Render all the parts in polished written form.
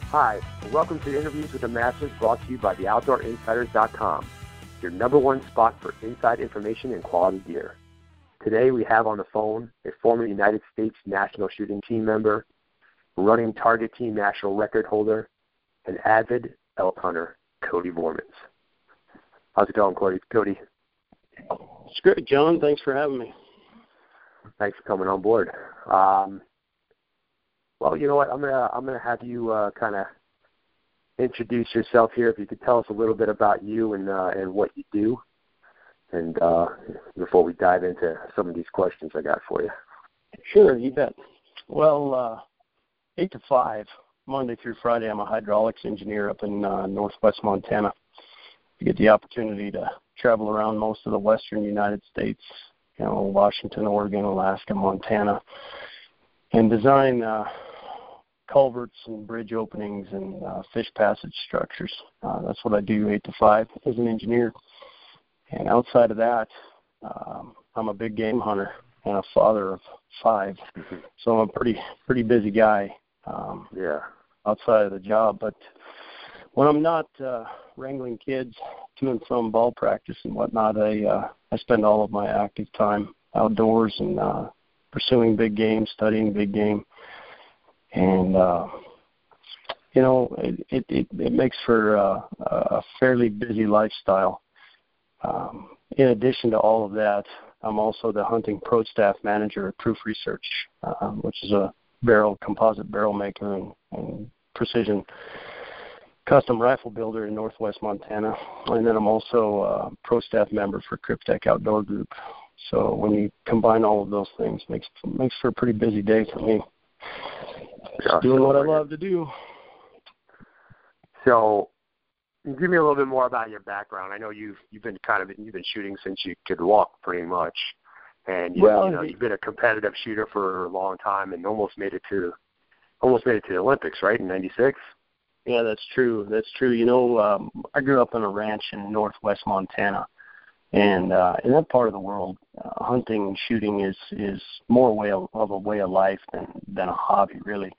Hi, and welcome to Interviews with the Masters, brought to you by theOutdoorInsiders.com, your number one spot for inside information and quality gear. Today we have on the phone a former United States national shooting team member, running target team national record holder, and avid elk hunter, Cody Vormans. How's it going, Cody? It's great, John. Thanks for having me. Thanks for coming on board. Well, you know what? I'm gonna have you kind of introduce yourself here. If you could tell us a little bit about you and what you do, and before we dive into some of these questions I got for you. Sure, you bet. Well, 8 to 5, Monday through Friday, I'm a hydraulics engineer up in northwest Montana. You get the opportunity to travel around most of the western United States, Washington, Oregon, Alaska, Montana, and design culverts and bridge openings and fish passage structures. That's what I do 8 to 5 as an engineer. And outside of that, I'm a big game hunter and a father of 5. So I'm a pretty busy guy outside of the job. But when I'm not wrangling kids to and from ball practice and whatnot, I spend all of my active time outdoors and pursuing big game, studying big game. And, it makes for a fairly busy lifestyle. In addition to all of that, I'm also the hunting pro staff manager at Proof Research, which is a composite barrel maker and precision custom rifle builder in northwest Montana. And then I'm also a pro staff member for Cryptek Outdoor Group. So when you combine all of those things, makes for a pretty busy day for me. Just doing what I love to do. So, give me a little bit more about your background. I know you've been shooting since you could walk, pretty much, and you've been a competitive shooter for a long time and almost made it to the Olympics, right, in '96. Yeah, that's true. I grew up on a ranch in northwest Montana. And in that part of the world, hunting and shooting is more of a way of life than a hobby, really.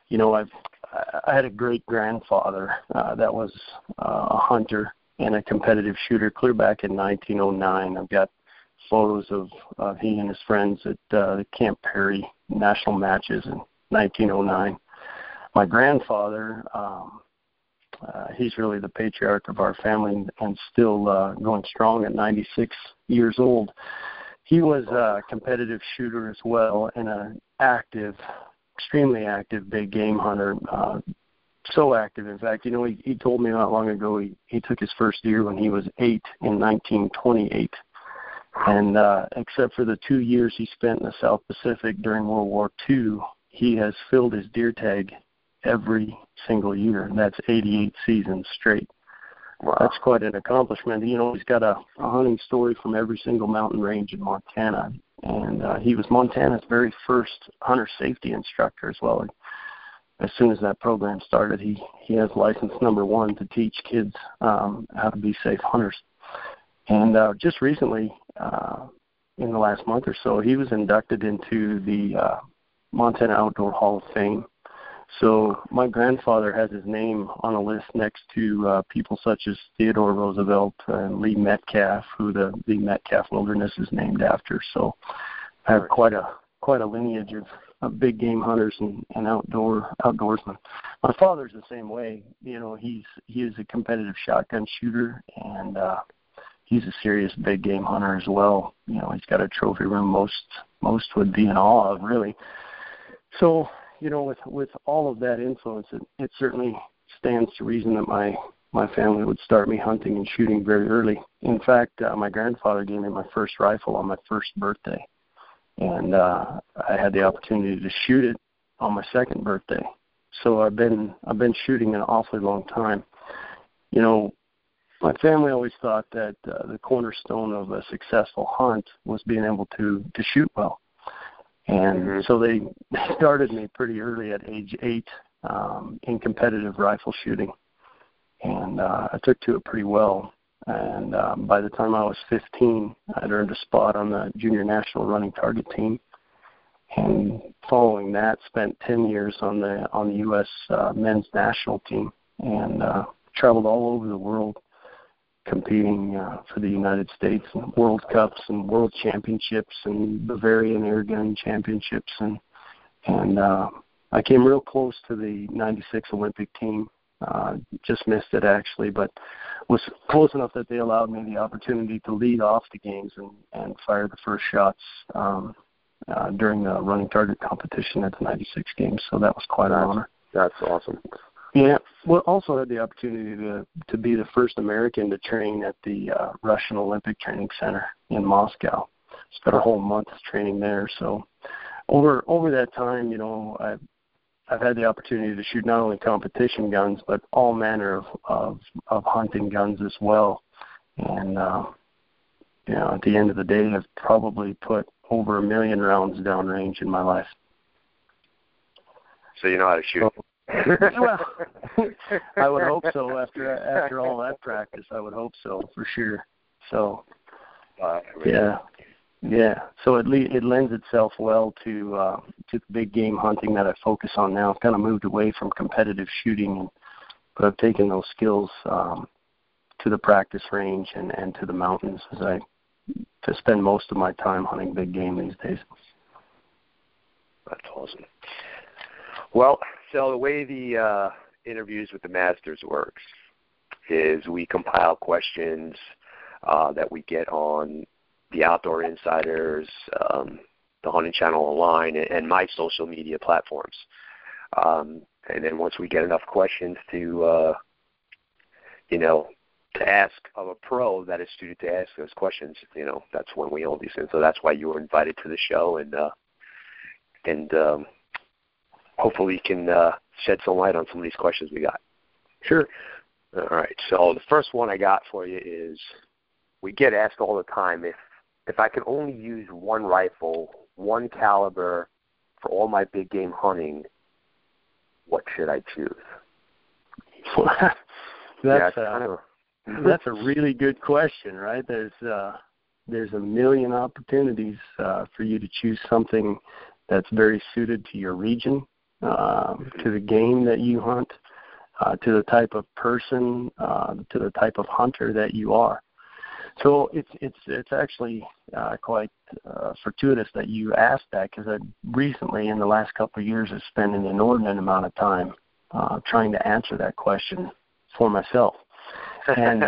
I had a great grandfather that was a hunter and a competitive shooter clear back in 1909. I've got photos of he and his friends at the Camp Perry national matches in 1909. My grandfather, he's really the patriarch of our family and still going strong at 96 years old. He was a competitive shooter as well and an extremely active big game hunter. So active, in fact, he told me not long ago he took his first deer when he was 8 in 1928. And except for the 2 years he spent in the South Pacific during World War II, he has filled his deer tag every single year, and that's 88 seasons straight. Wow. That's quite an accomplishment. He's got a hunting story from every single mountain range in Montana, and he was Montana's very first hunter safety instructor as well. And as soon as that program started, he has license number 1 to teach kids how to be safe hunters. And just recently, in the last month or so, he was inducted into the Montana Outdoor Hall of Fame. So my grandfather has his name on a list next to people such as Theodore Roosevelt and Lee Metcalf, who the Metcalf Wilderness is named after. So I have quite a lineage of big game hunters and outdoorsmen. My father's the same way. He is a competitive shotgun shooter, and he's a serious big game hunter as well. He's got a trophy room most would be in awe of, really. So, with all of that influence, it certainly stands to reason that my family would start me hunting and shooting very early. In fact, my grandfather gave me my first rifle on my first birthday, and I had the opportunity to shoot it on my second birthday. So I've been shooting an awfully long time. My family always thought that the cornerstone of a successful hunt was being able to shoot well. And so they started me pretty early at age 8 in competitive rifle shooting. And I took to it pretty well. And by the time I was 15, I'd earned a spot on the junior national running target team. and following that, spent 10 years on the U.S. Men's national team, and traveled all over the world competing for the United States in World Cups and World Championships and Bavarian Air Gun Championships, and I came real close to the '96 Olympic team. Just missed it actually, but was close enough that they allowed me the opportunity to lead off the games and fire the first shots during the running target competition at the '96 games. So that was quite an honor. That's awesome. Yeah. Well, also had the opportunity to be the first American to train at the Russian Olympic Training Center in Moscow. Spent a whole month training there. So over that time, I've had the opportunity to shoot not only competition guns, but all manner of hunting guns as well. And at the end of the day, I've probably put over 1 million rounds downrange in my life. So you know how to shoot. Well, I would hope so. After all that practice, I would hope so for sure. So, yeah. So it lends itself well to the big game hunting that I focus on now. I've kind of moved away from competitive shooting, but I've taken those skills to the practice range and to the mountains as I spend most of my time hunting big game these days. That's awesome. Well, so the way the interviews with the Masters works is we compile questions that we get on the Outdoor Insiders, the Hunting Channel Online, and my social media platforms. And then once we get enough questions to ask of a pro that is suited to ask those questions, that's when we hold these things. So that's why you were invited to the show, and hopefully can shed some light on some of these questions we got. Sure. All right. So the first one I got for you is, we get asked all the time, if I could only use one rifle, one caliber for all my big game hunting, what should I choose? That's a really good question, right? There's a million opportunities for you to choose something that's very suited to your region, to the game that you hunt, to the type of person, to the type of hunter that you are. So it's actually quite fortuitous that you asked that, because I recently, in the last couple of years, have spent an inordinate amount of time trying to answer that question for myself. And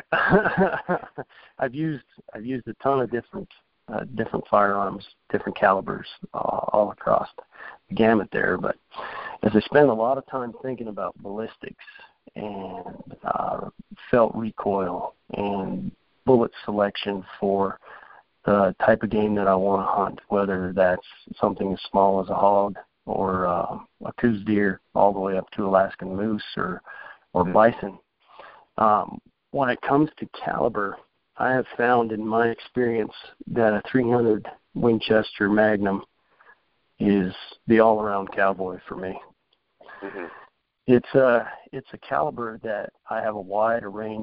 I've used a ton of different firearms, different calibers, all across the gamut there. But as I spend a lot of time thinking about ballistics and felt recoil and bullet selection for the type of game that I want to hunt, whether that's something as small as a hog or a Coues deer, all the way up to Alaskan moose or bison. When it comes to caliber, I have found in my experience that a 300 Winchester Magnum is the all-around cowboy for me. Mm-hmm. It's a caliber that I have a wide array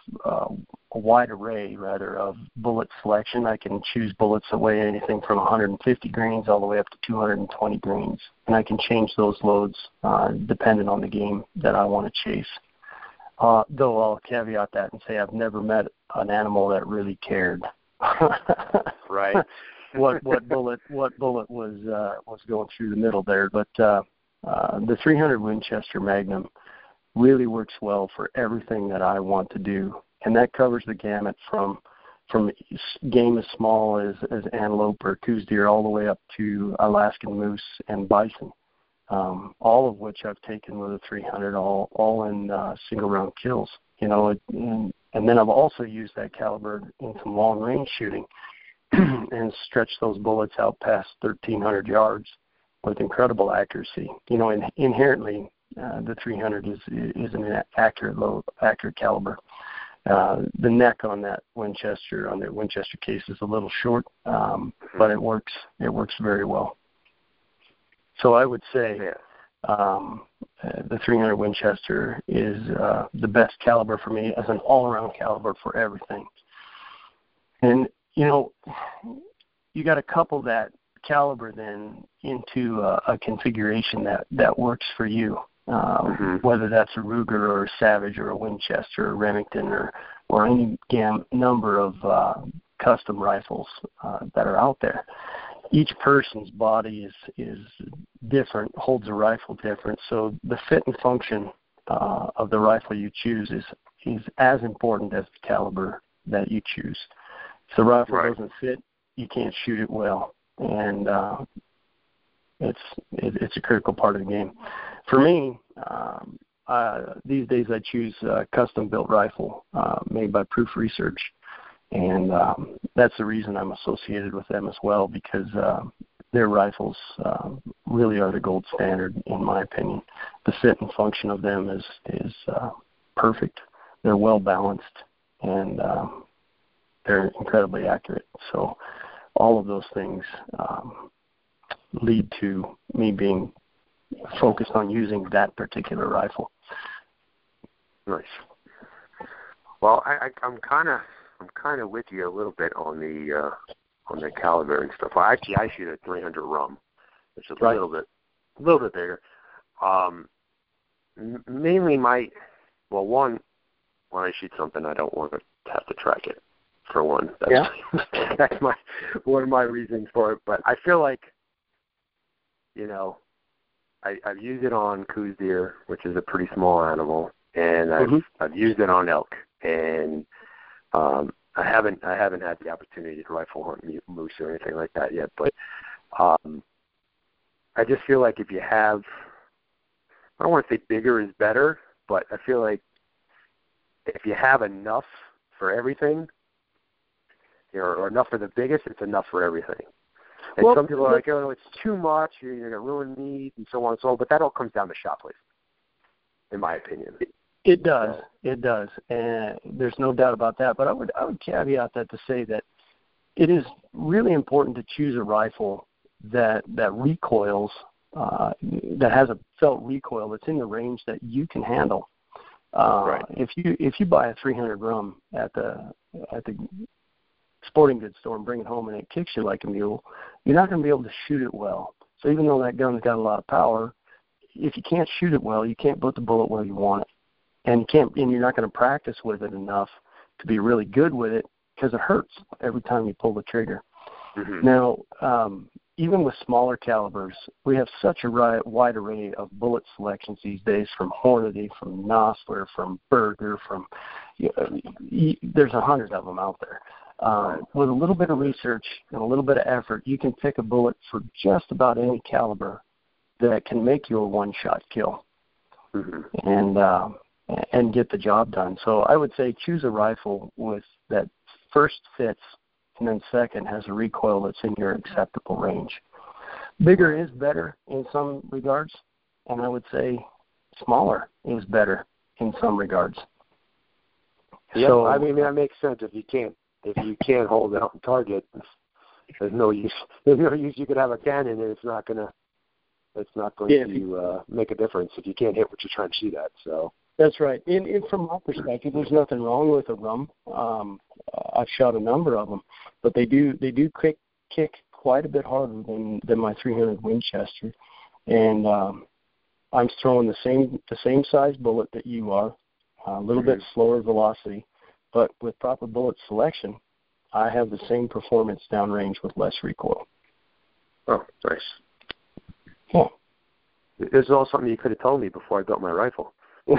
of bullet selection. I can choose bullets that weigh anything from 150 grains all the way up to 220 grains, and I can change those loads depending on the game that I want to chase. Though I'll caveat that and say I've never met an animal that really cared. Right. What bullet was going through the middle there, but the 300 Winchester Magnum really works well for everything that I want to do, and that covers the gamut from game as small as antelope or Coues deer all the way up to Alaskan moose and bison. All of which I've taken with a 300, all in single round kills, and then I've also used that caliber in some long range shooting and stretched those bullets out past 1,300 yards with incredible accuracy. Inherently, the 300 is an accurate caliber. The neck on that Winchester case is a little short, but it works very well. So I would say the 300 Winchester is the best caliber for me as an all-around caliber for everything. And, you got to couple that caliber then into a configuration that works for you, whether that's a Ruger or a Savage or a Winchester or a Remington or any number of custom rifles that are out there. Each person's body is different, holds a rifle different, so the fit and function of the rifle you choose is as important as the caliber that you choose. If the rifle doesn't fit, you can't shoot it well, and it's a critical part of the game. For me, these days I choose a custom-built rifle made by Proof Research, and that's the reason I'm associated with them as well, because their rifles really are the gold standard, in my opinion. The fit and function of them is perfect. They're well balanced, and they're incredibly accurate. So all of those things lead to me being focused on using that particular rifle. Nice. Well, I'm kind of with you a little bit on the caliber and stuff. I shoot a 300 rum, which is a little bit bigger. Mainly when I shoot something, I don't want to have to track it. For one, that's one of my reasons for it. But I feel like, I've used it on Coues deer, which is a pretty small animal, and I've used it on elk, and I haven't had the opportunity to rifle hunt moose or anything like that yet. But I just feel like if you have, I don't want to say bigger is better, but I feel like if you have enough for everything, or enough for the biggest, it's enough for everything. And some people are like, oh, it's too much, you're going to ruin meat, and so on and so on. But that all comes down to shot placement, in my opinion. It does. It does. And there's no doubt about that. But I would caveat that to say that it is really important to choose a rifle that recoils, that has a felt recoil that's in the range that you can handle. If you buy a 300 rum at the sporting goods store and bring it home and it kicks you like a mule, you're not going to be able to shoot it well. So even though that gun's got a lot of power, if you can't shoot it well, you can't put the bullet where you want it, and you're not going to practice with it enough to be really good with it, because it hurts every time you pull the trigger. Now, even with smaller calibers, we have such a wide array of bullet selections these days, from Hornady, from Nosler, from Berger, there's 100 of them out there. With a little bit of research and a little bit of effort, you can pick a bullet for just about any caliber that can make you a one-shot kill, and get the job done. So I would say choose a rifle with that first fits, and then second has a recoil that's in your acceptable range. Bigger is better in some regards, and I would say smaller is better in some regards. Yeah, so, I mean that makes sense. If you can't hold it on target, there's no use. There's no use. You could have a cannon, and it's not going to make a difference if you can't hit what you're trying to shoot at. So that's right. And from my perspective, there's nothing wrong with a rum. I've shot a number of them, but they do kick quite a bit harder than my 300 Winchester, and I'm throwing the same size bullet that you are, a little bit slower velocity, but with proper bullet selection, I have the same performance downrange with less recoil. Oh, nice. Yeah. This is all something you could have told me before I built my rifle.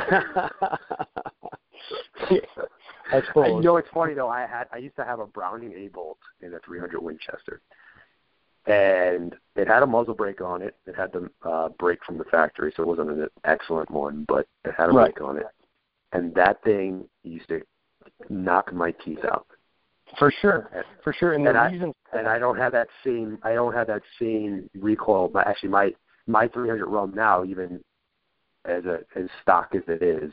I suppose. It's funny though. I used to have a Browning A-bolt in a 300 Winchester, and it had a muzzle brake on it. It had the brake from the factory, so it wasn't an excellent one, but it had a brake on it. And that thing used to knock my teeth out. For sure. And I don't have that same recoil. Actually, my 300 rum now, even as stock as it is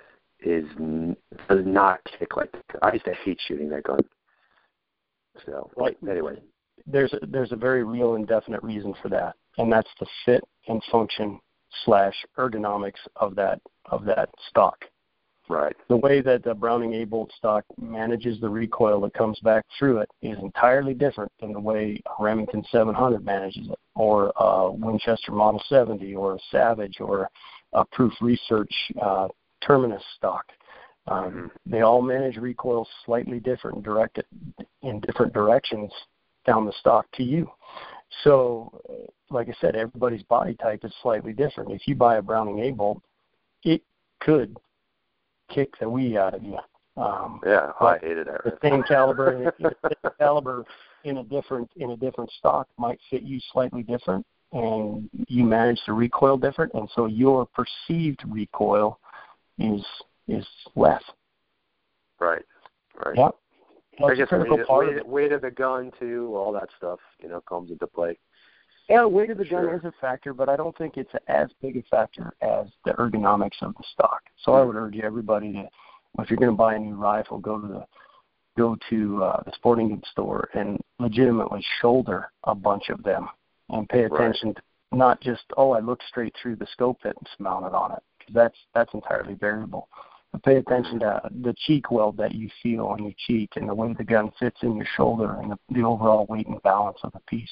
does not kick like that. I used to hate shooting that gun. So anyway, there's a very real and definite reason for that, and that's the fit and function / ergonomics of that stock. Right. The way that the Browning A-bolt stock manages the recoil that comes back through it is entirely different than the way a Remington 700 manages it. or a Winchester Model 70 or a Savage or a Proof Research Terminus stock. They all manage recoil slightly different, directed in different directions down the stock to you. So, like I said, everybody's body type is slightly different. If you buy a Browning A-bolt, it could kick the wee out of you. I hated that. The same caliber, in a different stock might fit you slightly different, and you manage the recoil different, and so your perceived recoil is less. Right. Yeah. I guess weight of the gun too, all that stuff, comes into play. Yeah, weight of the gun is a factor, but I don't think it's as big a factor as the ergonomics of the stock. So I would urge everybody to, if you're going to buy a new rifle, go to the sporting goods store and legitimately shoulder a bunch of them and pay attention to not just, I look straight through the scope that's mounted on it, because that's entirely variable. But pay attention to the cheek weld that you feel on your cheek and the way the gun fits in your shoulder and the overall weight and balance of the piece.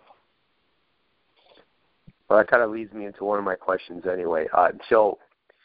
Well, that kind of leads me into one of my questions anyway. So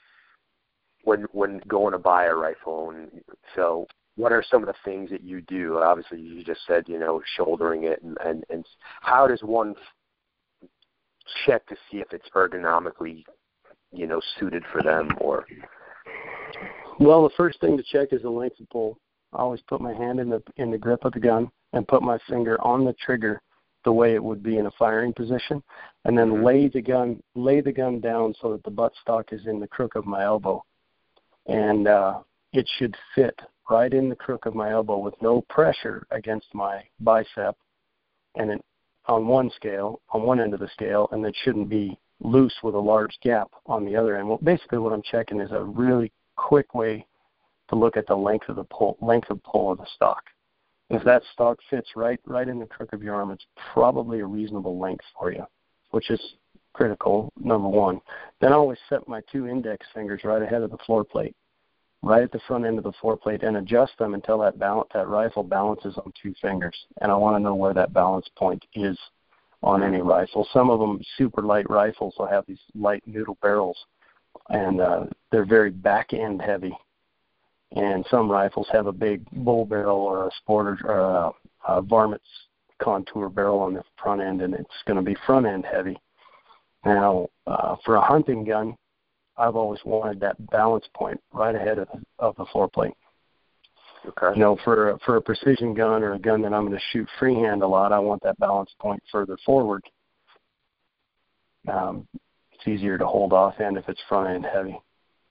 when going to buy a rifle, so what are some of the things that you do? Obviously, you just said, shouldering it, and how does one check to see if it's ergonomically, suited for them? Or well, the first thing to check is the length of pull. I always put my hand in the grip of the gun and put my finger on the trigger the way it would be in a firing position, and then lay the gun down so that the buttstock is in the crook of my elbow, and it should fit right in the crook of my elbow with no pressure against my bicep, and it, on one end of the scale, and it shouldn't be loose with a large gap on the other end. Well, basically what I'm checking is a really quick way to look at the length of pull of the stock. If that stock fits right in the crook of your arm, it's probably a reasonable length for you, which is critical, number one. Then I always set my two index fingers right ahead of the floor plate, right at the front end of the floor plate, and adjust them until that rifle balances on two fingers. And I want to know where that balance point is on any rifle. Some of them, super light rifles, will have these light noodle barrels, and they're very back-end heavy. And some rifles have a big bull barrel or a sporter or a varmint contour barrel on the front end, and it's going to be front-end heavy. Now, for a hunting gun, I've always wanted that balance point right ahead of the floor plate. Okay. For a precision gun or a gun that I'm going to shoot freehand a lot, I want that balance point further forward. It's easier to hold offhand if it's front end heavy.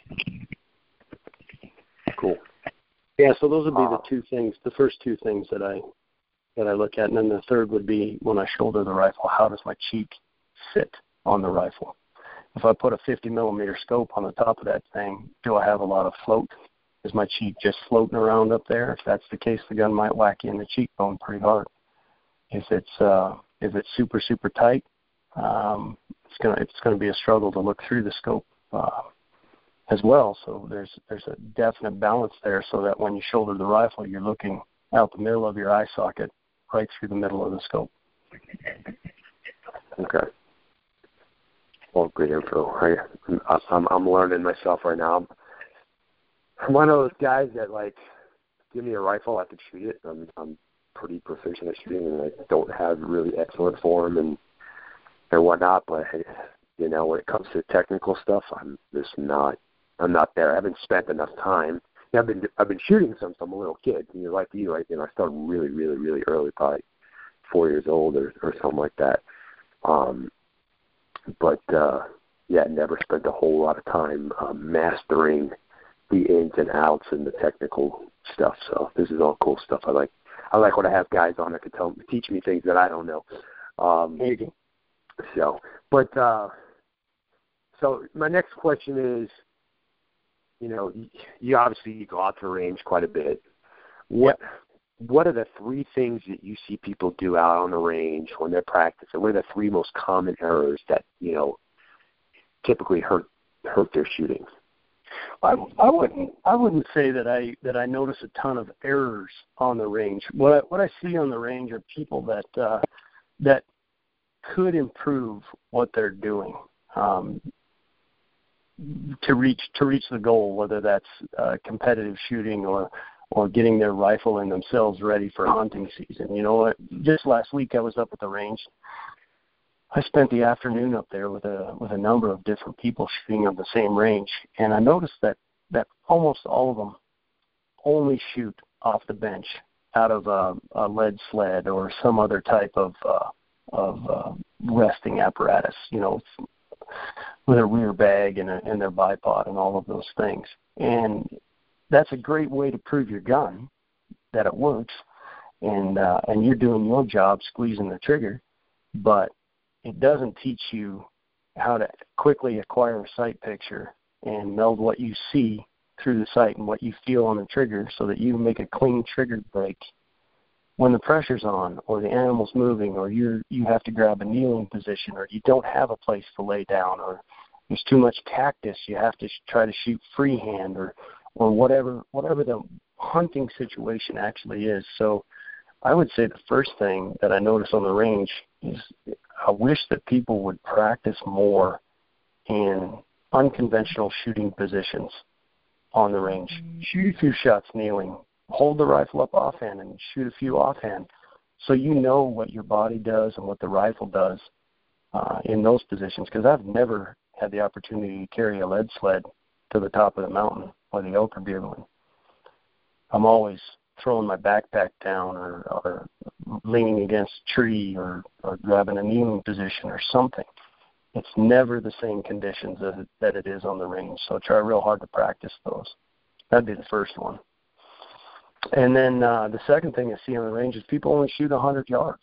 Cool. Yeah, so those would be the first two things that I look at, and then the third would be when I shoulder the rifle, how does my cheek sit on the rifle? If I put a 50 millimeter scope on the top of that thing, do I have a lot of float? Is my cheek just floating around up there? If that's the case, the gun might whack you in the cheekbone pretty hard. If it's super, super tight, it's gonna be a struggle to look through the scope as well. So there's a definite balance there, so that when you shoulder the rifle, you're looking out the middle of your eye socket, right through the middle of the scope. Okay. Well, good info. I'm learning myself right now. I'm one of those guys that, give me a rifle, I can shoot it. I'm pretty proficient at shooting, and I don't have really excellent form and whatnot. But when it comes to technical stuff, I'm not there. I haven't spent enough time. I've been shooting since I'm a little kid. Like you, I started really, really, really early, probably 4 years old or something like that. Never spent a whole lot of time mastering the ins and outs and the technical stuff. So this is all cool stuff. I like when I have guys on that can teach me things that I don't know. There you go. So my next question is, you obviously go out to the range quite a bit. What are the three things that you see people do out on the range when they're practicing? What are the three most common errors that typically hurt their shooting? I wouldn't say that I notice a ton of errors on the range. What I see on the range are people that could improve what they're doing to reach the goal, whether that's competitive shooting or getting their rifle and themselves ready for hunting season. You know what? Just last week I was up at the range. I spent the afternoon up there with a number of different people shooting on the same range, and I noticed that almost all of them only shoot off the bench out of a lead sled or some other type of resting apparatus, you know, with a rear bag and their bipod and all of those things. And that's a great way to prove your gun that it works, and you're doing your job squeezing the trigger, but it doesn't teach you how to quickly acquire a sight picture and meld what you see through the sight and what you feel on the trigger so that you make a clean trigger break when the pressure's on or the animal's moving or you have to grab a kneeling position or you don't have a place to lay down or there's too much cactus, you have to try to shoot freehand or whatever the hunting situation actually is. So I would say the first thing that I notice on the range is I wish that people would practice more in unconventional shooting positions on the range. Shoot a few shots kneeling. Hold the rifle up offhand and shoot a few offhand so you know what your body does and what the rifle does in those positions, because I've never had the opportunity to carry a lead sled to the top of the mountain or the Oquirrh Beerland. I'm always throwing my backpack down or leaning against a tree or grabbing a kneeling position or something. It's never the same conditions that it is on the range, so try real hard to practice those. That'd be the first one. And then the second thing I see on the range is people only shoot 100 yards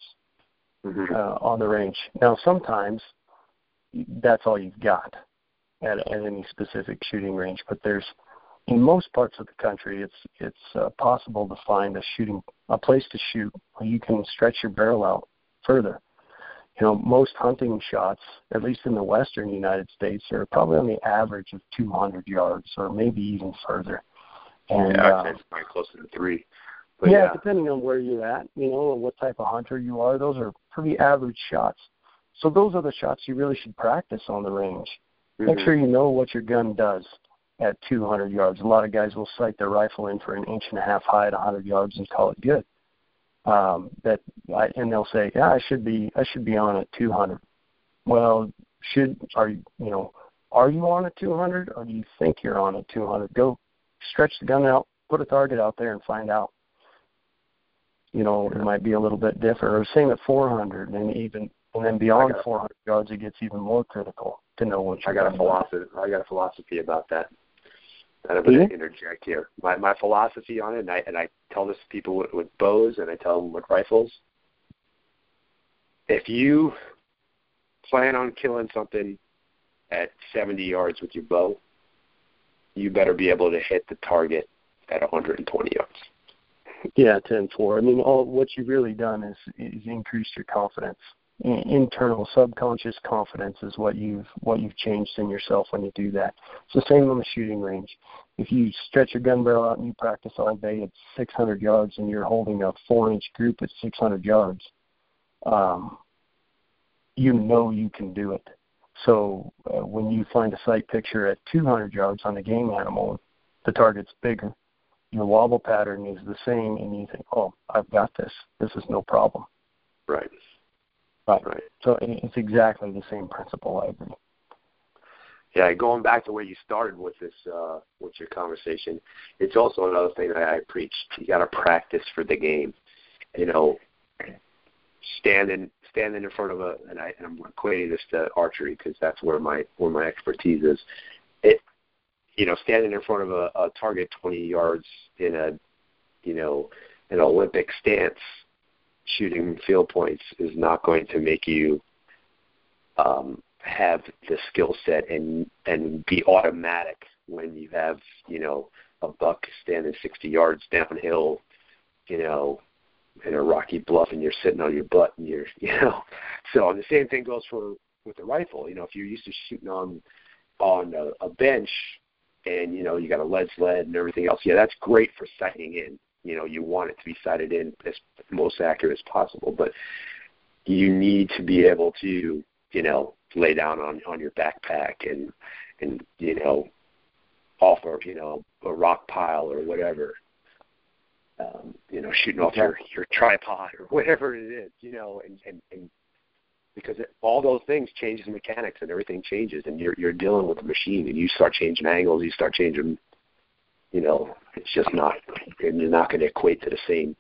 on the range. Now, sometimes that's all you've got at any specific shooting range, but in most parts of the country, it's possible to find a place to shoot where you can stretch your barrel out further. You know, most hunting shots, at least in the western United States, are probably on the average of 200 yards or maybe even further. And I'd say it's probably closer to 3. But yeah, depending on where you're at, you know, or what type of hunter you are, those are pretty average shots. So those are the shots you really should practice on the range. Make sure you know what your gun does at 200 yards. A lot of guys will sight their rifle in for an 1.5 inch high at 100 yards and call it good. And they'll say, yeah, I should be on at 200. Well, are you on at 200 or do you think you're on at 200? Go stretch the gun out, put a target out there and find out. You know, it might be a little bit different. Or same at 400 and then beyond 400 yards, it gets even more critical to know what you're doing. I got a philosophy about that. I'm going to interject here. My philosophy on it, and I tell this to people with bows, and I tell them with rifles. If you plan on killing something at 70 yards with your bow, you better be able to hit the target at 120 yards. Yeah, 10-4. I mean, what you've really done is increased your confidence. Internal subconscious confidence is what you've changed in yourself when you do that. It's the same on the shooting range. If you stretch your gun barrel out and you practice all day at 600 yards and you're holding a 4-inch group at 600 yards, you know you can do it. So when you find a sight picture at 200 yards on a game animal, the target's bigger, your wobble pattern is the same, and you think, oh, I've got this. This is no problem. Right. So it's exactly the same principle, I agree. Yeah, going back to where you started with this, with your conversation, it's also another thing that I preach. You got to practice for the game. You know, standing in front of and I'm equating this to archery because that's where my expertise is. Standing in front of a target 20 yards in an Olympic stance, shooting field points is not going to make you have the skill set and be automatic when you have, a buck standing 60 yards downhill, in a rocky bluff and you're sitting on your butt and so the same thing goes with the rifle. If you're used to shooting on a bench and, you got a lead sled and everything else, yeah, that's great for sighting in. You want it to be sighted in as most accurate as possible. But you need to be able to, lay down on your backpack and off of, a rock pile or whatever, shooting off your tripod or whatever it is, and because all those things changes mechanics and everything changes, and you're dealing with the machine, and you start changing angles, you start changing, it's just not, and you're not going to equate to the same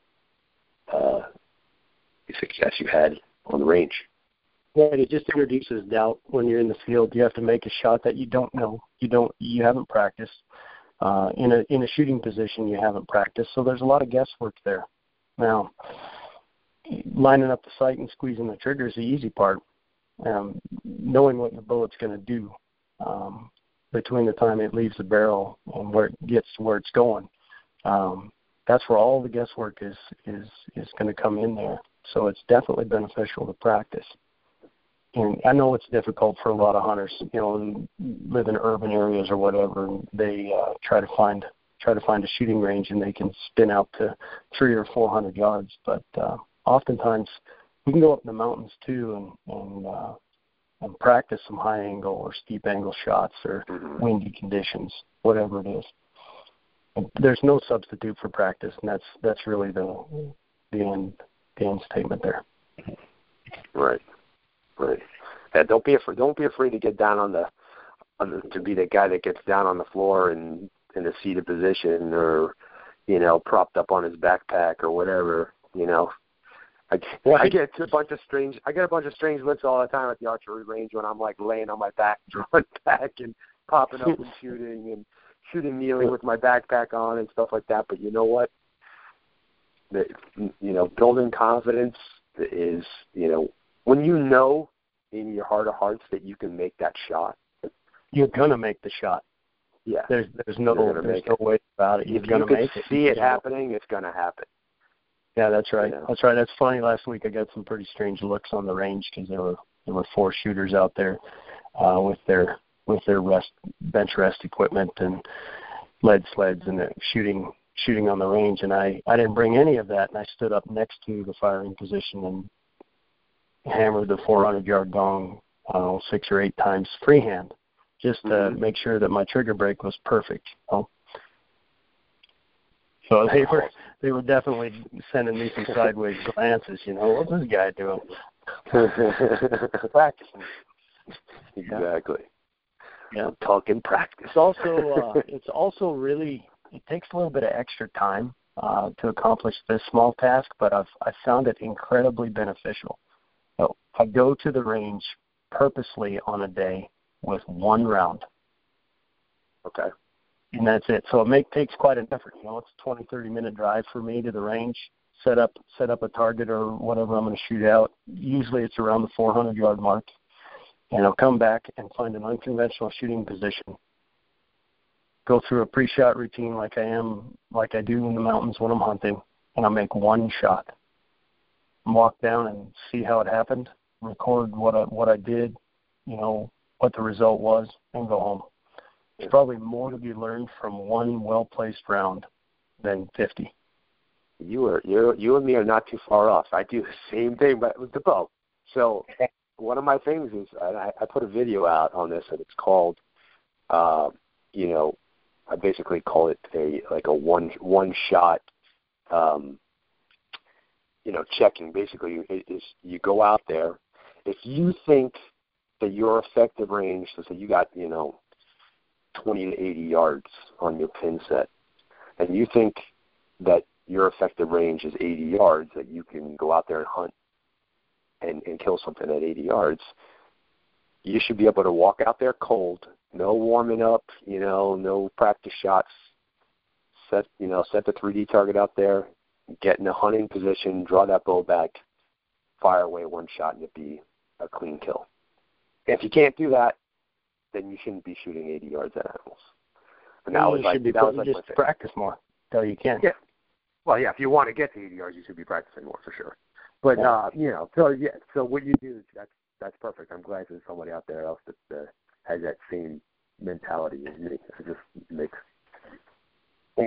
success you had on the range. Right, it just introduces doubt when you're in the field. You have to make a shot that you don't know, you haven't practiced. In a shooting position, you haven't practiced, so there's a lot of guesswork there. Now, lining up the sight and squeezing the trigger is the easy part. Knowing what your bullet's going to do between the time it leaves the barrel and where it gets to where it's going, that's where all the guesswork is going to come in there. So it's definitely beneficial to practice. And I know it's difficult for a lot of hunters, who live in urban areas or whatever, and they try to find a shooting range and they can spin out to 300 or 400 yards. But oftentimes we can go up in the mountains too and practice some high angle or steep angle shots or windy conditions, whatever it is. And there's no substitute for practice, and that's really the end statement there. Right. Yeah, don't be afraid to get down to be the guy that gets down on the floor and in a seated position, or propped up on his backpack or whatever. I get a bunch of strange looks all the time at the archery range when I'm like laying on my back, drawing back, and popping up and shooting kneeling with my backpack on and stuff like that. But you know what? Building confidence is, when you know in your heart of hearts that you can make that shot, you're gonna make the shot. Yeah, there's no way about it. You're gonna make it. See it happening, it's gonna happen. Yeah, that's right. That's right. That's funny. Last week I got some pretty strange looks on the range because there were 4 shooters out there with their bench rest equipment and lead sleds and shooting on the range, and I didn't bring any of that, and I stood up next to the firing position and hammered the 400-yard gong 6 or 8 times freehand, just to make sure that my trigger break was perfect. So they were definitely sending me some sideways glances. What's this guy doing? Practicing. Exactly. Yeah. Talking practice. It's also really, it takes a little bit of extra time to accomplish this small task, but I've found it incredibly beneficial. So I go to the range purposely on a day with 1 round. Okay. And that's it. So it takes quite an effort. It's a 20, 30-minute drive for me to the range, set up a target or whatever I'm going to shoot out. Usually it's around the 400-yard mark. And I'll come back and find an unconventional shooting position, go through a pre-shot routine like I do in the mountains when I'm hunting, and I'll make 1 shot. Walk down and see how it happened, record what I did, what the result was, and go home. There's probably more to be learned from 1 well-placed round than 50. You and me are not too far off. I do the same thing, but with the bow. So one of my things is I put a video out on this, and it's called, I basically call it a one shot. Checking. Basically, is you go out there. If you think that your effective range, so say you got 20 to 80 yards on your pin set, and you think that your effective range is 80 yards, that you can go out there and hunt and kill something at 80 yards, you should be able to walk out there cold, no warming up, no practice shots. Set the 3D target out there, get in a hunting position, draw that bow back, fire away 1 shot, and it'd be a clean kill. If you can't do that, then you shouldn't be shooting 80 yards at animals. And that was just practice more until you can. Yeah. Well, yeah, if you want to get to 80 yards, you should be practicing more for sure. But so what you do, that's perfect. I'm glad there's somebody out there else that has that same mentality as me. It just makes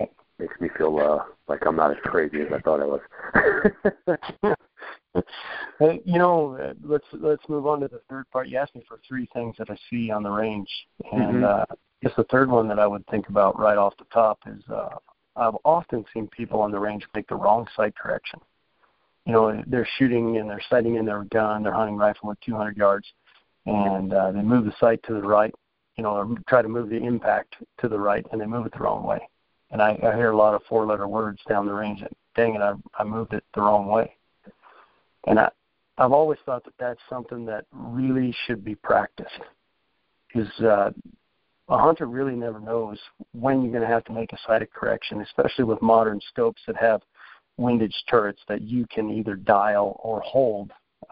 me feel like I'm not as crazy as I thought I was. Hey, let's move on to the third part. You asked me for three things that I see on the range, and I guess the third one that I would think about right off the top is I've often seen people on the range make the wrong sight correction. They're shooting and they're sighting in their gun, their hunting rifle at 200 yards, and they move the sight to the right, or try to move the impact to the right, and they move it the wrong way. And I hear a lot of four-letter words down the range that, dang it, I moved it the wrong way. And I've always thought that that's something that really should be practiced, because a hunter really never knows when you're going to have to make a sighted correction, especially with modern scopes that have windage turrets that you can either dial or hold,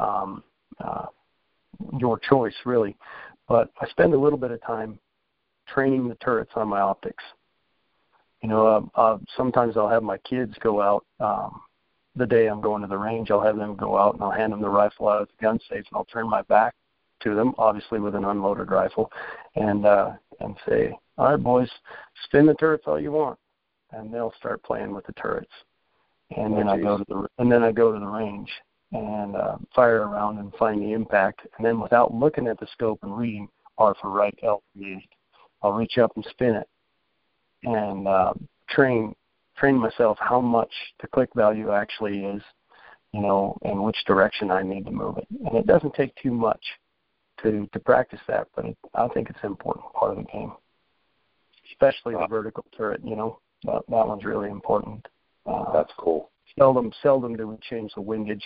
your choice, really. But I spend a little bit of time training the turrets on my optics. Sometimes I'll have my kids go out the day I'm going to the range. I'll have them go out and I'll hand them the rifle out of the gun safe, and I'll turn my back to them, obviously with an unloaded rifle, and say, all right, boys, spin the turrets all you want. And they'll start playing with the turrets. And then I go to the range and fire around and find the impact. And then without looking at the scope and reading R for right, L for left, I'll reach up and spin it and train myself how much the click value actually is, and which direction I need to move it. And it doesn't take too much to practice that, but I think it's an important part of the game, especially the vertical turret. That one's really important. That's cool. Seldom do we change the windage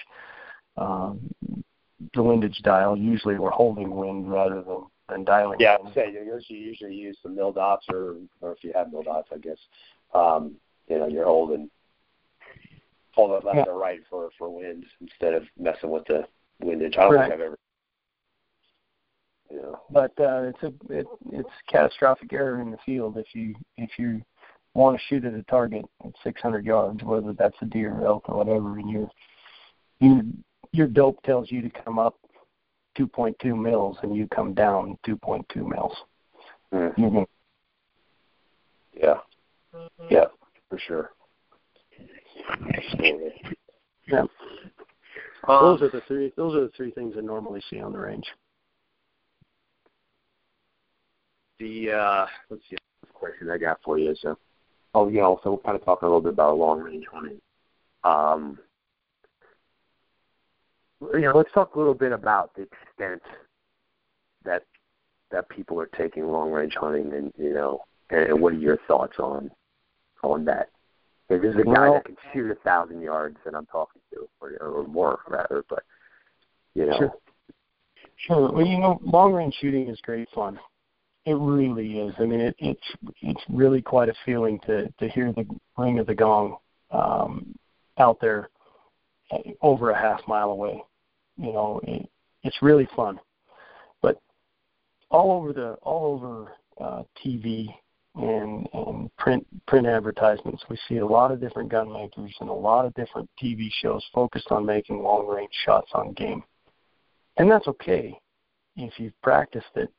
dial. Usually we're holding wind rather than dialing. Yeah, I'd say you usually use some mil dots, or if you have mil dots, I guess. You're holding it left or right for wind instead of messing with the windage. I don't think I've ever. But it's catastrophic error in the field if you want to shoot at a target at 600 yards, whether that's a deer or elk or whatever, and your dope tells you to come up 2.2 mils and you come down 2.2 mils. Mm. Yeah, for sure. Yeah. Those are the three things I normally see on the range. Let's see, the question I got for you is, so we're kind of talking a little bit about long range hunting. Let's talk a little bit about the extent that people are taking long range hunting, and what are your thoughts on that? If there's a guy that can shoot 1,000 yards that I'm talking to, or more rather, but Sure. Well, long range shooting is great fun. It really is. I mean, it's really quite a feeling to hear the ring of the gong out there over a half mile away. It's really fun. But all over TV and print advertisements, we see a lot of different gun makers and a lot of different TV shows focused on making long range shots on game, and that's okay if you've practiced it.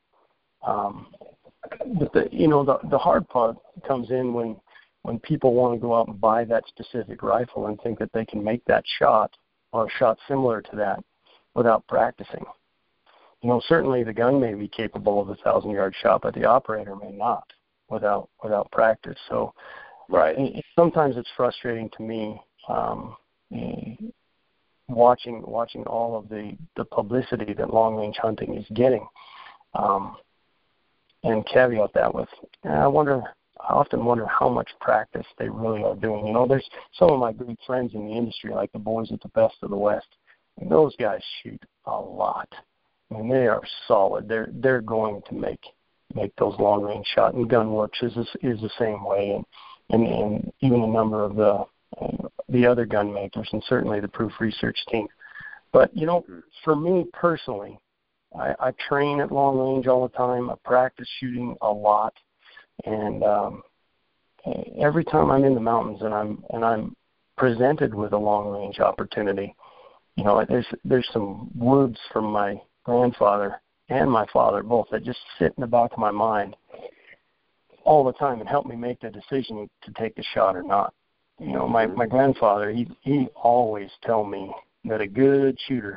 But the hard part comes in when people want to go out and buy that specific rifle and think that they can make that shot or a shot similar to that without practicing. Certainly the gun may be capable of a 1,000-yard shot, but the operator may not without practice. So, sometimes it's frustrating to me watching all of the publicity that long range hunting is getting. And caveat that with, I often wonder how much practice they really are doing. There's some of my good friends in the industry, like the boys at the Best of the West, and those guys shoot a lot. I mean, they are solid. They're going to make those long range shots, and Gunworks is the same way, and even a number of the other gun makers, and certainly the Proof Research team. But for me personally, I train at long range all the time. I practice shooting a lot, and every time I'm in the mountains and I'm presented with a long range opportunity, there's some words from my grandfather and my father both that just sit in the back of my mind all the time and help me make the decision to take the shot or not. My grandfather, he always tell me that a good shooter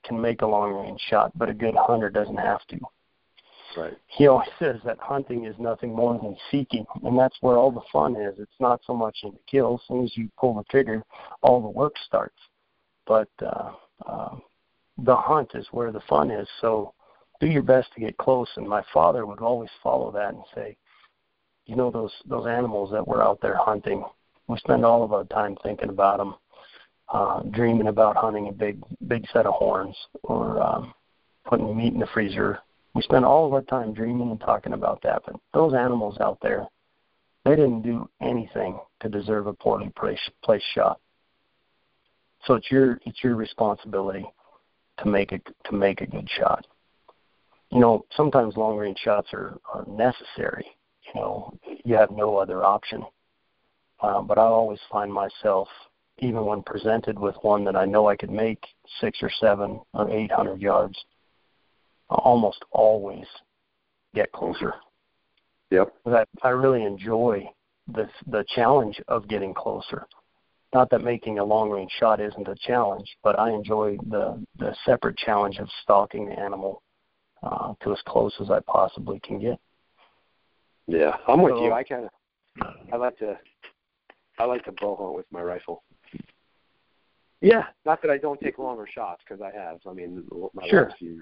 can make a long-range shot, but a good hunter doesn't have to. Right. He always says that hunting is nothing more than seeking, and that's where all the fun is. It's not so much in the kill. As soon as you pull the trigger, all the work starts. But the hunt is where the fun is. So do your best to get close. And my father would always follow that and say, you know, those animals that we're out there hunting, we spend all of our time thinking about them, dreaming about hunting a big set of horns or putting meat in the freezer. We spend all of our time dreaming and talking about that. But those animals out there, they didn't do anything to deserve a poorly placed shot. So it's your responsibility to make a good shot. You know, sometimes long-range shots are necessary. You know, you have no other option. But I always find myself, even when presented with one that I know I could make 600 or 700 or 800 yards, I almost always get closer. Yep. I really enjoy the challenge of getting closer. Not that making a long-range shot isn't a challenge, but I enjoy the separate challenge of stalking the animal to as close as I possibly can get. Yeah, I'm with you. I like to bow hunt with my rifle. Yeah, not that I don't take longer shots, because I have. I mean, my last few,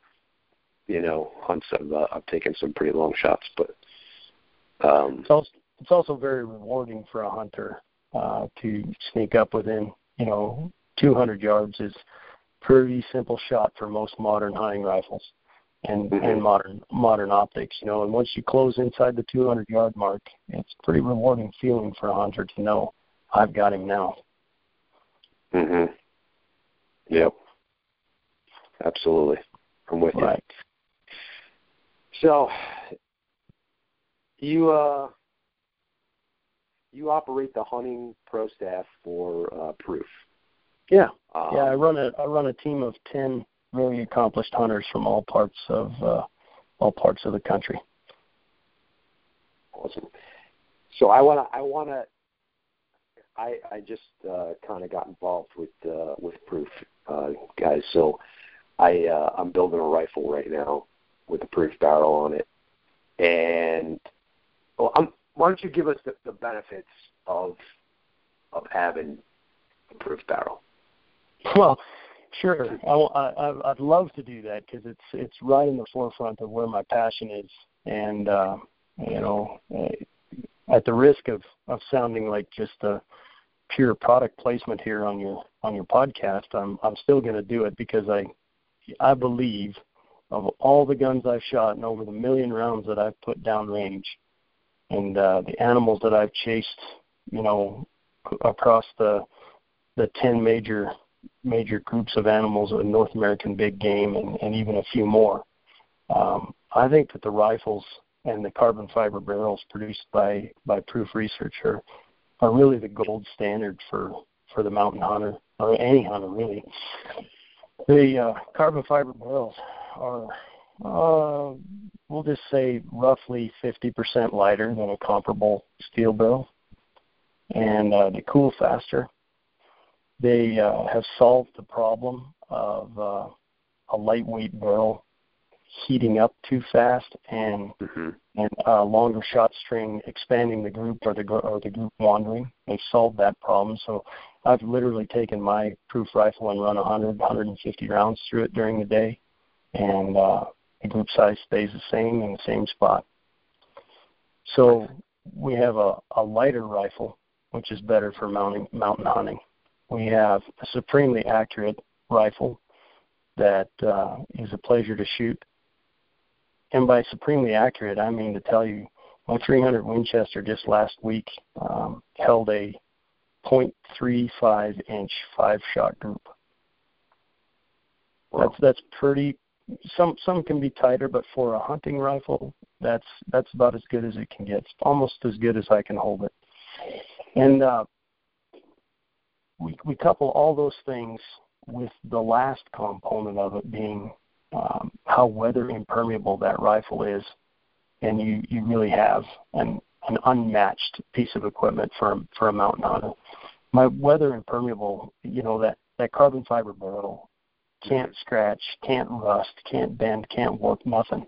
hunts I've taken some pretty long shots, but it's also very rewarding for a hunter to sneak up within 200 yards. Is pretty simple shot for most modern hunting rifles and modern optics, and once you close inside the 200-yard mark, it's a pretty rewarding feeling for a hunter to know I've got him now. Mhm. Yep. Absolutely. I'm with you. Right. So you operate the hunting pro staff for Proof. Yeah. I run a team of 10 very accomplished hunters from all parts of the country. Awesome. So I just kind of got involved with Proof, guys. So I'm building a rifle right now with a Proof barrel on it, and why don't you give us the benefits of having a Proof barrel? Well, sure. I'd love to do that because it's right in the forefront of where my passion is, and at the risk of sounding like just a pure product placement here on your podcast, I'm still going to do it because I believe of all the guns I've shot and over the 1 million rounds that I've put downrange, and the animals that I've chased, across the 10 major groups of animals of North American big game and even a few more. I think that the rifles and the carbon fiber barrels produced by Proof Research are really the gold standard for the mountain hunter, or any hunter really. The carbon fiber barrels are, we'll just say, roughly 50% lighter than a comparable steel barrel, and they cool faster. They have solved the problem of a lightweight barrel heating up too fast and a longer shot string expanding the group or the group wandering. They've solved that problem. So I've literally taken my Proof rifle and run 150 rounds through it during the day, and the group size stays the same in the same spot. So we have a lighter rifle, which is better for mountain hunting. We have a supremely accurate rifle that is a pleasure to shoot. And by supremely accurate, I mean to tell you, my 300 Winchester just last week held a .35-inch 5-shot group. Wow. That's pretty. Some can be tighter, but for a hunting rifle, that's about as good as it can get. It's almost as good as I can hold it. And we couple all those things with the last component of it being how weather impermeable that rifle is, and you really have an unmatched piece of equipment for a mountain hunter. My weather impermeable, that carbon fiber barrel can't scratch, can't rust, can't bend, can't warp, nothing.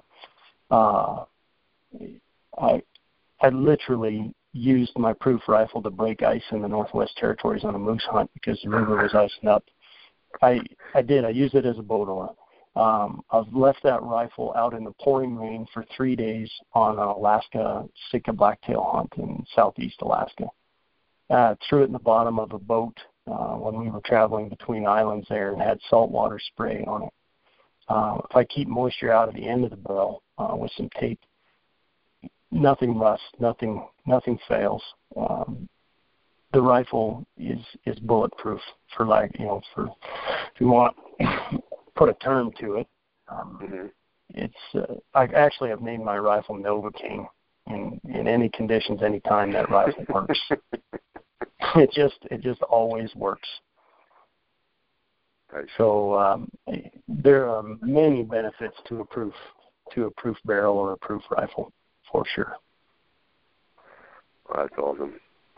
I literally used my proof rifle to break ice in the Northwest Territories on a moose hunt because the river was icing up. I used it as a boat oar. I've left that rifle out in the pouring rain for 3 days on an Alaska Sitka blacktail hunt in southeast Alaska. Threw it in the bottom of a boat when we were traveling between islands there and had saltwater spray on it. If I keep moisture out of the end of the barrel with some tape, nothing rusts, nothing fails. The rifle is bulletproof for if you want to put a term to it. It's I actually have named my rifle Nova King. In any conditions, anytime, that rifle works. It just always works. Right. So there are many benefits to a proof barrel or a proof rifle, for sure. Well, that's awesome.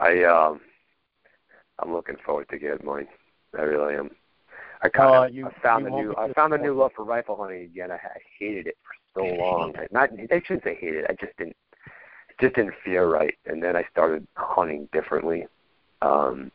I'm looking forward to getting mine. I really am. I found a new love for rifle hunting again. I hated it for so long. I shouldn't say hated. It just didn't feel right. And then I started hunting differently, and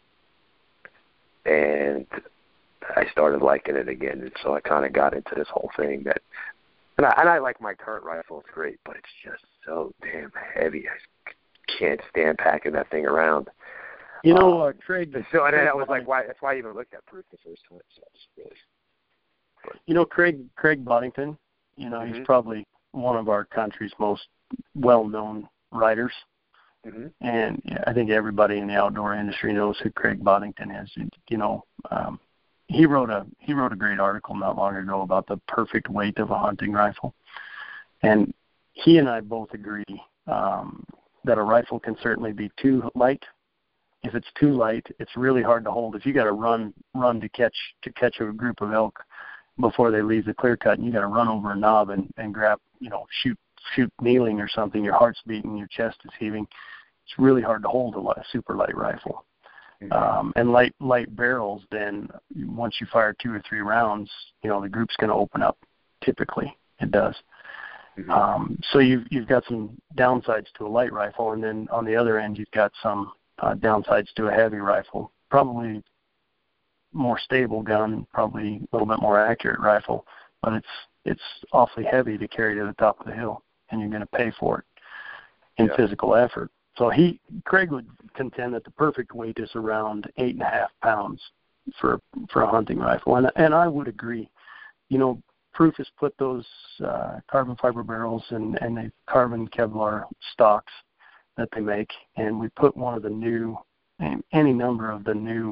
I started liking it again. And so I kind of got into this whole thing and I like my current rifle. It's great, but it's just so damn heavy. I can't stand packing that thing around. Craig. So and I was like, why? That's why I even looked at proof the first time. So it's really. Craig Boddington. He's probably one of our country's most well-known writers, and I think everybody in the outdoor industry knows who Craig Boddington is. He wrote a great article not long ago about the perfect weight of a hunting rifle, and he and I both agree that a rifle can certainly be too light. If it's too light, it's really hard to hold. If you got to run to catch a group of elk before they leave the clear cut, and you got to run over a knob and grab, shoot kneeling or something, your heart's beating, your chest is heaving. It's really hard to hold a super light rifle. And light barrels, then once you fire 2 or 3 rounds, the group's going to open up. Typically, it does. So you've got some downsides to a light rifle, and then on the other end, you've got some downsides to a heavy rifle. Probably more stable gun, probably a little bit more accurate rifle, but it's awfully heavy to carry to the top of the hill, and you're going to pay for it in physical effort. So Craig would contend that the perfect weight is around 8.5 pounds for a hunting rifle, and I would agree. Proof has put those carbon fiber barrels and the carbon Kevlar stocks that they make, and we put one of the any number of the new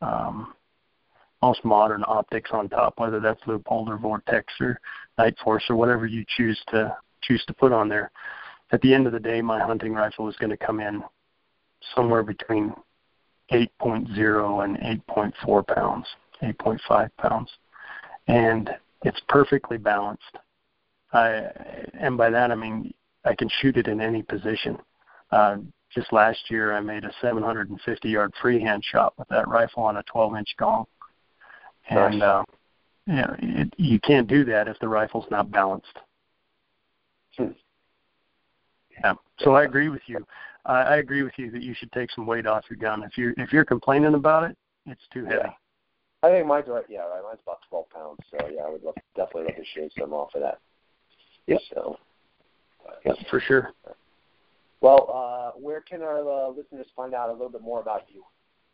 most modern optics on top, whether that's Leupold or Vortex or Night Force or whatever you choose to put on there. At the end of the day, my hunting rifle is going to come in somewhere between 8.0 and 8.4 pounds, 8.5 pounds, and it's perfectly balanced. And by that I mean I can shoot it in any position. Just last year, I made a 750-yard freehand shot with that rifle on a 12-inch gong. And you can't do that if the rifle's not balanced. Yeah. So I agree with you. I agree with you that you should take some weight off your gun. If you're complaining about it, it's too heavy. I think mine's right. Yeah, right. Mine's about 12 pounds. So I would definitely love to shave some off of that. Yep. So. Yep, for sure. Well, where can our listeners find out a little bit more about you?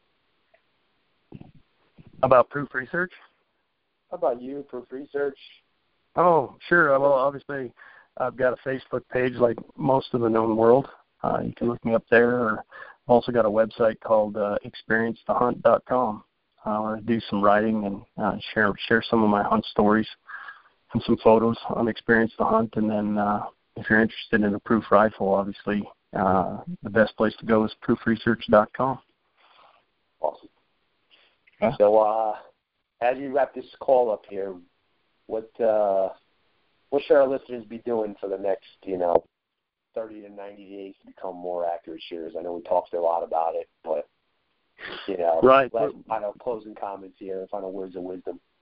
About Proof Research? How about you, Proof Research? Oh, sure. Well, obviously, I've got a Facebook page like most of the known world. You can look me up there. Or I've also got a website called experiencethehunt.com where I do some writing and share some of my hunt stories and some photos on Experience the Hunt. And then if you're interested in a proof rifle, obviously, the best place to go is proofresearch.com. Awesome. Yeah. So as you wrap this call up here, what should our listeners be doing for the next, 30 to 90 days to become more accurate shooters? I know we talked a lot about it, but, right. Final closing comments here, final words of wisdom.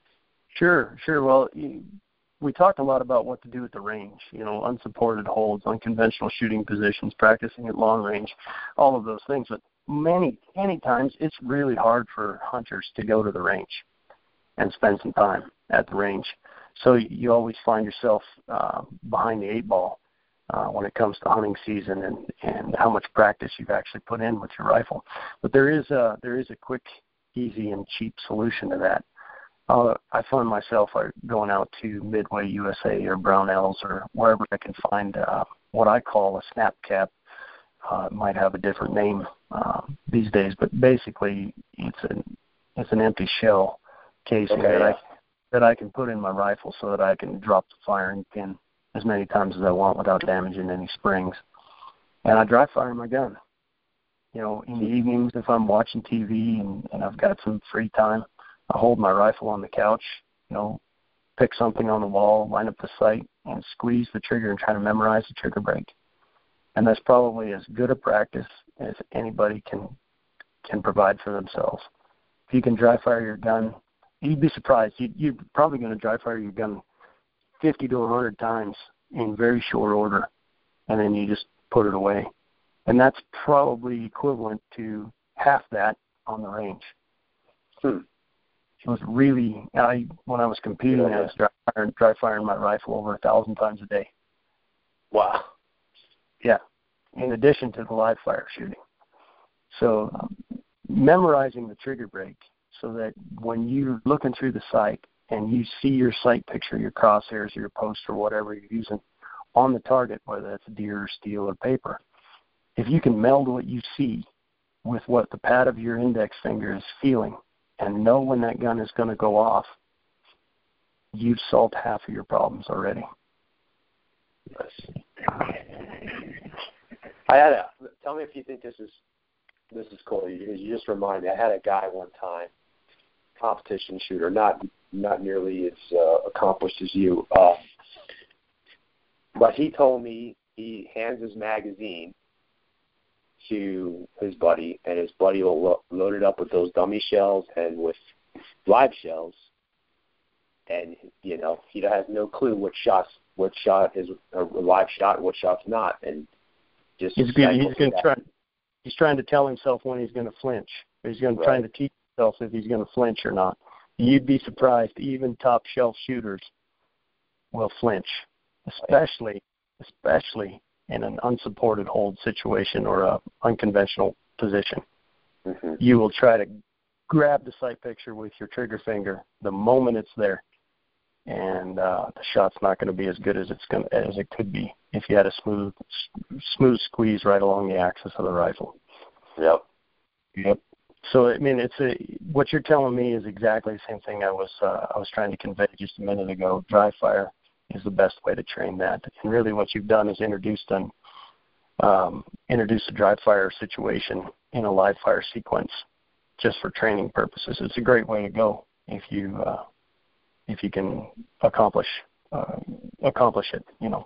Sure. Well, we talked a lot about what to do at the range, unsupported holds, unconventional shooting positions, practicing at long range, all of those things. But many times it's really hard for hunters to go to the range and spend some time at the range. So you always find yourself behind the eight ball when it comes to hunting season and how much practice you've actually put in with your rifle. But there is a quick, easy, and cheap solution to that. I find myself going out to Midway USA or Brownells or wherever I can find what I call a snap cap. It might have a different name these days, but basically it's an empty shell casing that I can put in my rifle so that I can drop the firing pin as many times as I want without damaging any springs. And I dry fire my gun. In the evenings if I'm watching TV and I've got some free time, I hold my rifle on the couch, pick something on the wall, line up the sight, and squeeze the trigger and try to memorize the trigger break. And that's probably as good a practice as anybody can provide for themselves. If you can dry fire your gun, you'd be surprised. You're probably going to dry fire your gun 50 to 100 times in very short order, and then you just put it away. And that's probably equivalent to half that on the range. It was really, when I was competing, I was dry firing my rifle over 1,000 times a day. Wow. Yeah, in addition to the live fire shooting. So memorizing the trigger break so that when you're looking through the sight and you see your sight picture, your crosshairs, your post, or whatever you're using on the target, whether that's deer or steel or paper, if you can meld what you see with what the pad of your index finger is feeling and know when that gun is going to go off, you've solved half of your problems already. Yes. Tell me if you think this is cool. You just remind me. I had a guy one time, competition shooter, not nearly as accomplished as you, but he told me he hands his magazine to his buddy, and his buddy will load it up with those dummy shells and with live shells, and he has no clue what shot is a live shot and what shot's not, and just he's trying to tell himself when he's going to flinch. He's trying to teach himself if he's going to flinch or not. You'd be surprised. Even top shelf shooters will flinch, especially in an unsupported hold situation or a unconventional position. Mm-hmm. You will try to grab the sight picture with your trigger finger the moment it's there, and the shot's not going to be as good as it could be if you had a smooth squeeze right along the axis of the rifle. Yep. So what you're telling me is exactly the same thing I was trying to convey just a minute ago. Dry fire is the best way to train that. And really what you've done is introduce a dry fire situation in a live fire sequence just for training purposes. It's a great way to go if you can accomplish it,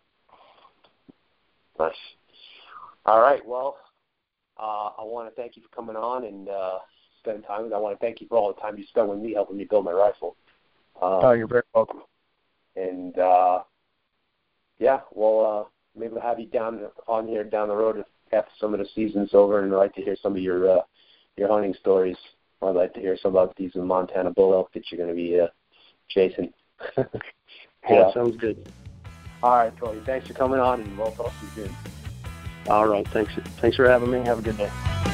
Nice. All right. Well, I want to thank you for coming on and spending time with me. I want to thank you for all the time you spent with me helping me build my rifle. You're very welcome. And maybe we'll have you on here down the road after some of the season's over, and I'd like to hear some of your hunting stories. I'd like to hear some about these Montana bull elk that you're going to be chasing. Yeah, sounds good. All right, Cody. Thanks for coming on, and we'll talk to you soon. All right. Thanks for having me. Have a good day.